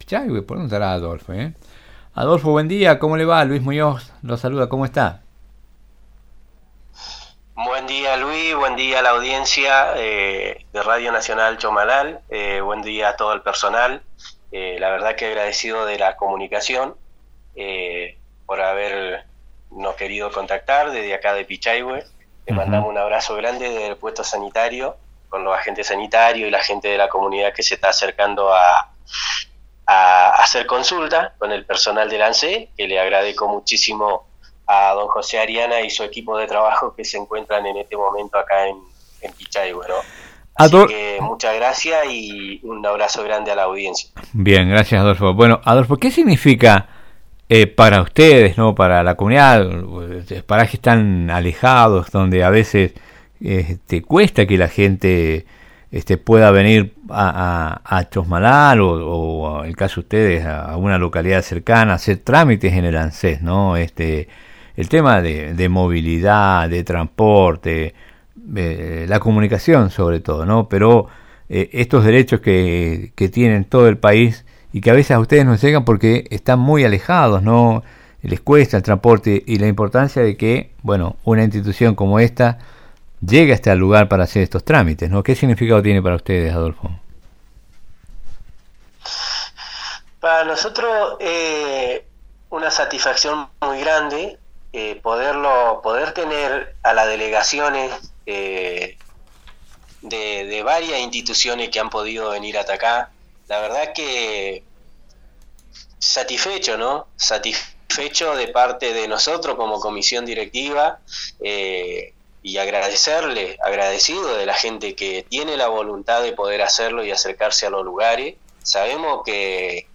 Pichahue. ¿Por dónde estará Adolfo? Adolfo, buen día, ¿cómo le va? Luis Muñoz lo saluda, ¿cómo está? Buen día Luis, buen día a la audiencia de Radio Nacional Chomalal, buen día a todo el personal, la verdad que agradecido de la comunicación por habernos querido contactar desde acá de Pichahue. Le mandamos un abrazo grande desde el puesto sanitario, con los agentes sanitarios y la gente de la comunidad que se está acercando a hacer consulta con el personal del ANSES, que le agradezco muchísimo a don José Ariana y su equipo de trabajo que se encuentran en este momento acá en Pichahue, ¿no? Así que muchas gracias y un abrazo grande a la audiencia. Bien, gracias Adolfo. Bueno, Adolfo, ¿qué significa para ustedes, no, para la comunidad, parajes tan alejados donde a veces cuesta que la gente pueda venir a Chosmalal o el caso de ustedes a una localidad cercana a hacer trámites en el ANSES, ¿no? El tema de movilidad, de transporte, la comunicación sobre todo, ¿no? Pero estos derechos que tienen todo el país y que a veces a ustedes no llegan porque están muy alejados, ¿no? Les cuesta el transporte y la importancia de que, bueno, una institución como esta llegue hasta el lugar para hacer estos trámites, ¿no? ¿Qué significado tiene para ustedes, Adolfo? Para nosotros una satisfacción muy grande poder tener a las delegaciones de varias instituciones que han podido venir hasta acá. La verdad que satisfecho, ¿no? Satisfecho de parte de nosotros como comisión directiva y agradecido de la gente que tiene la voluntad de poder hacerlo y acercarse a los lugares. Sabemos que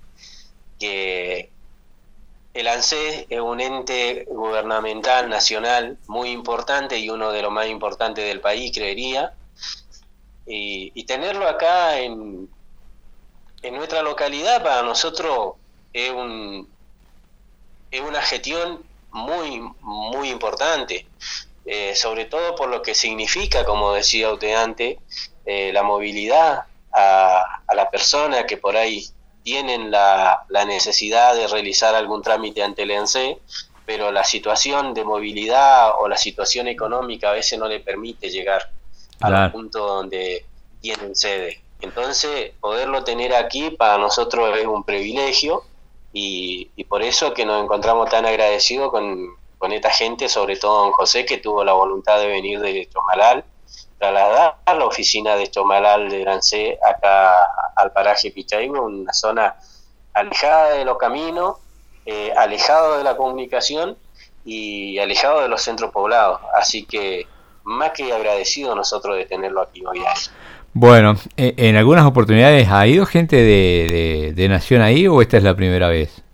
el ANSES es un ente gubernamental nacional muy importante y uno de los más importantes del país, creería, y tenerlo acá en nuestra localidad para nosotros es una gestión muy, muy importante, sobre todo por lo que significa, como decía usted antes, la movilidad a la persona que por ahí tienen la necesidad de realizar algún trámite ante el ANSES, pero la situación de movilidad o la situación económica a veces no le permite llegar a los puntos donde tienen sede. Entonces, poderlo tener aquí para nosotros es un privilegio y por eso que nos encontramos tan agradecidos con esta gente, sobre todo don José, que tuvo la voluntad de venir de Chomalal, trasladar la oficina de Chomalal de ANSES acá al paraje Pichahue, una zona alejada de los caminos, alejado de la comunicación y alejado de los centros poblados. Así que más que agradecido nosotros de tenerlo aquí hoy. Bueno, en algunas oportunidades ¿ha ido gente de Nación ahí o esta es la primera vez?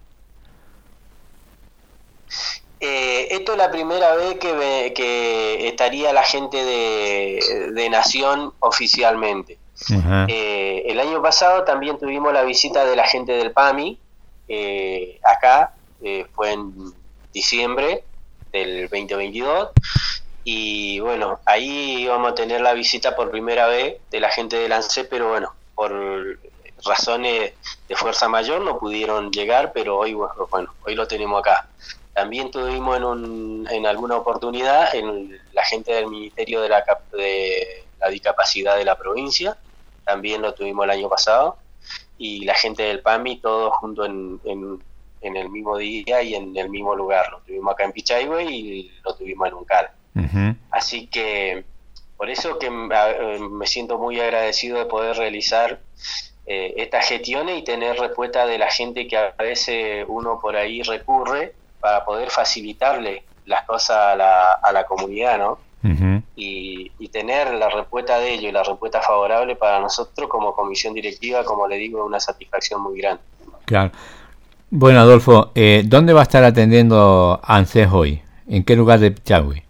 Esto es la primera vez que estaría la gente de Nación oficialmente. Uh-huh. El año pasado también tuvimos la visita de la gente del PAMI acá, fue en diciembre del 2022 y bueno, ahí íbamos a tener la visita por primera vez de la gente del ANSES, pero bueno, por razones de fuerza mayor no pudieron llegar, pero hoy lo tenemos acá. También tuvimos en alguna oportunidad la gente del Ministerio de la Discapacidad de la provincia, también lo tuvimos el año pasado, y la gente del PAMI, todos juntos en el mismo día y en el mismo lugar. Lo tuvimos acá en Pichahue y lo tuvimos en Uncal. Uh-huh. Así que por eso que me siento muy agradecido de poder realizar estas gestiones y tener respuesta de la gente que a veces uno por ahí recurre para poder facilitarle las cosas a la comunidad, ¿no? Uh-huh. Y tener la respuesta de ellos y la respuesta favorable para nosotros como comisión directiva, como le digo, es una satisfacción muy grande. Claro. Bueno, Adolfo, ¿dónde va a estar atendiendo ANSES hoy? ¿En qué lugar de Pichahue?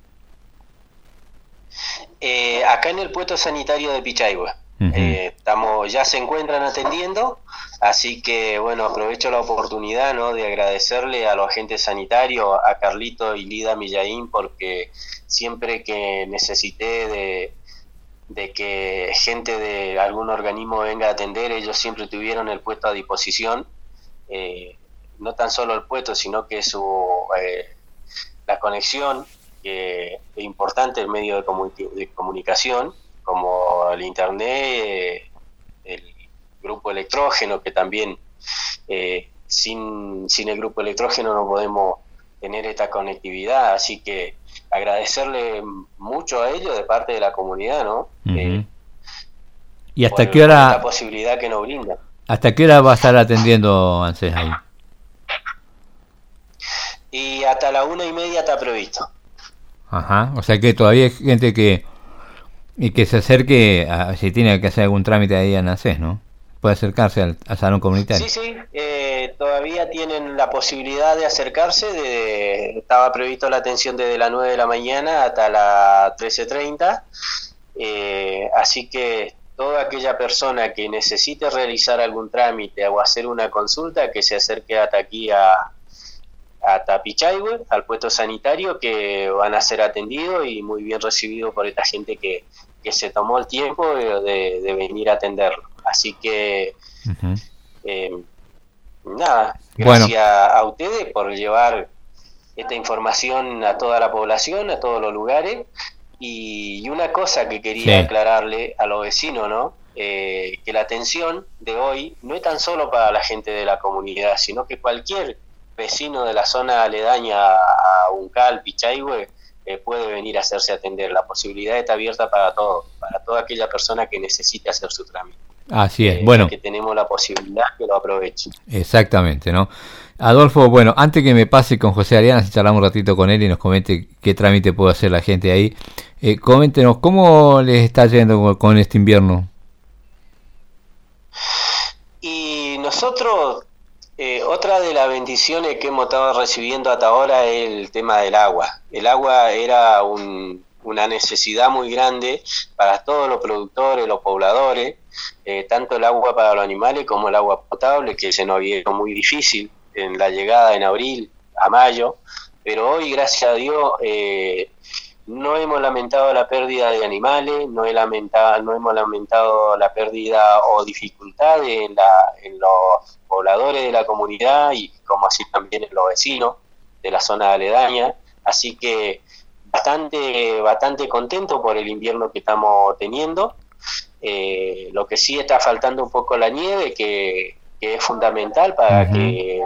Acá en el puesto sanitario de Pichahue. Uh-huh. Ya se encuentran atendiendo, así que bueno, aprovecho la oportunidad, ¿no?, de agradecerle a los agentes sanitarios, a Carlito y Lida Millaín, porque siempre que necesité de que gente de algún organismo venga a atender, ellos siempre tuvieron el puesto a disposición no tan solo el puesto, sino que la conexión, que es importante, el medio de comunicación, como el internet, el grupo electrógeno, que también sin el grupo electrógeno no podemos tener esta conectividad, así que agradecerle mucho a ellos de parte de la comunidad, ¿no? Uh-huh. ¿Y hasta qué hora? La posibilidad que nos brinda. ¿Hasta qué hora va a estar atendiendo ANSES ahí? Y hasta la 1:30 está previsto. Ajá, o sea que todavía hay gente que se acerque si tiene que hacer algún trámite ahí en ANSES, ¿no? Puede acercarse al salón comunitario. Sí, todavía tienen la posibilidad de acercarse. Estaba previsto la atención desde las 9 de la mañana hasta las 13:30, así que toda aquella persona que necesite realizar algún trámite o hacer una consulta, que se acerque hasta aquí a Pichahue, al puesto sanitario, que van a ser atendidos y muy bien recibidos por esta gente que se tomó el tiempo de venir a atenderlo. Así que, uh-huh. Nada, gracias a ustedes por llevar esta información a toda la población, a todos los lugares. Y una cosa que quería aclararle a los vecinos, ¿no? Que la atención de hoy no es tan solo para la gente de la comunidad, sino que cualquier vecino de la zona aledaña a Uncal, Pichahue, puede venir a hacerse atender. La posibilidad está abierta para todos, para toda aquella persona que necesite hacer su trámite. Así es, bueno. Que tenemos la posibilidad, que lo aproveche. Exactamente, ¿no? Adolfo, bueno, antes que me pase con José Ariana, si charlamos un ratito con él y nos comente qué trámite puede hacer la gente ahí, coméntenos, ¿cómo les está yendo con este invierno? Y nosotros, otra de las bendiciones que hemos estado recibiendo hasta ahora es el tema del agua. El agua era una necesidad muy grande para todos los productores, los pobladores, tanto el agua para los animales como el agua potable, que se nos había hecho muy difícil en la llegada en abril a mayo, pero hoy, gracias a Dios, no hemos lamentado la pérdida de animales, no hemos lamentado la pérdida o dificultades en los pobladores de la comunidad, y como así también en los vecinos de la zona aledaña. Así que bastante contento por el invierno que estamos teniendo. Lo que sí está faltando un poco la nieve, que es fundamental para uh-huh. que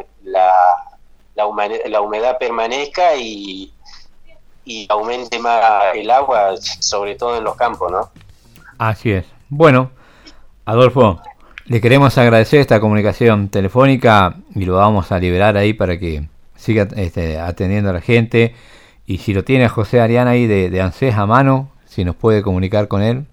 la humedad permanezca y aumente más el agua, sobre todo en los campos, ¿no? Así es. Bueno, Adolfo, le queremos agradecer esta comunicación telefónica y lo vamos a liberar ahí para que siga atendiendo a la gente. Y si lo tiene a José Ariana ahí de ANSES a mano, si nos puede comunicar con él.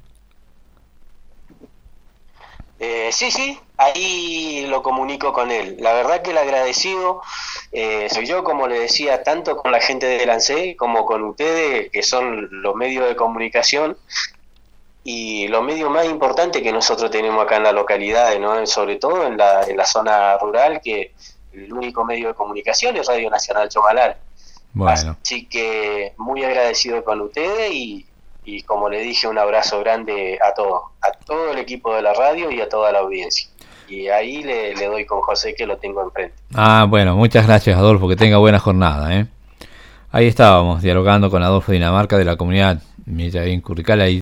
Sí, ahí lo comunico con él. La verdad que el agradecido soy yo, como le decía, tanto con la gente del ANSES como con ustedes, que son los medios de comunicación y los medios más importantes que nosotros tenemos acá en la localidad, ¿no? Sobre todo en la zona rural, que el único medio de comunicación es Radio Nacional Chomalal. Bueno. Así que muy agradecido con ustedes y como le dije, un abrazo grande a todo el equipo de la radio y a toda la audiencia. Y ahí le doy con José, que lo tengo enfrente. Bueno, muchas gracias, Adolfo, que tenga buena jornada. Ahí estábamos dialogando con Adolfo Dinamarca de la comunidad Millavín Currical. Ahí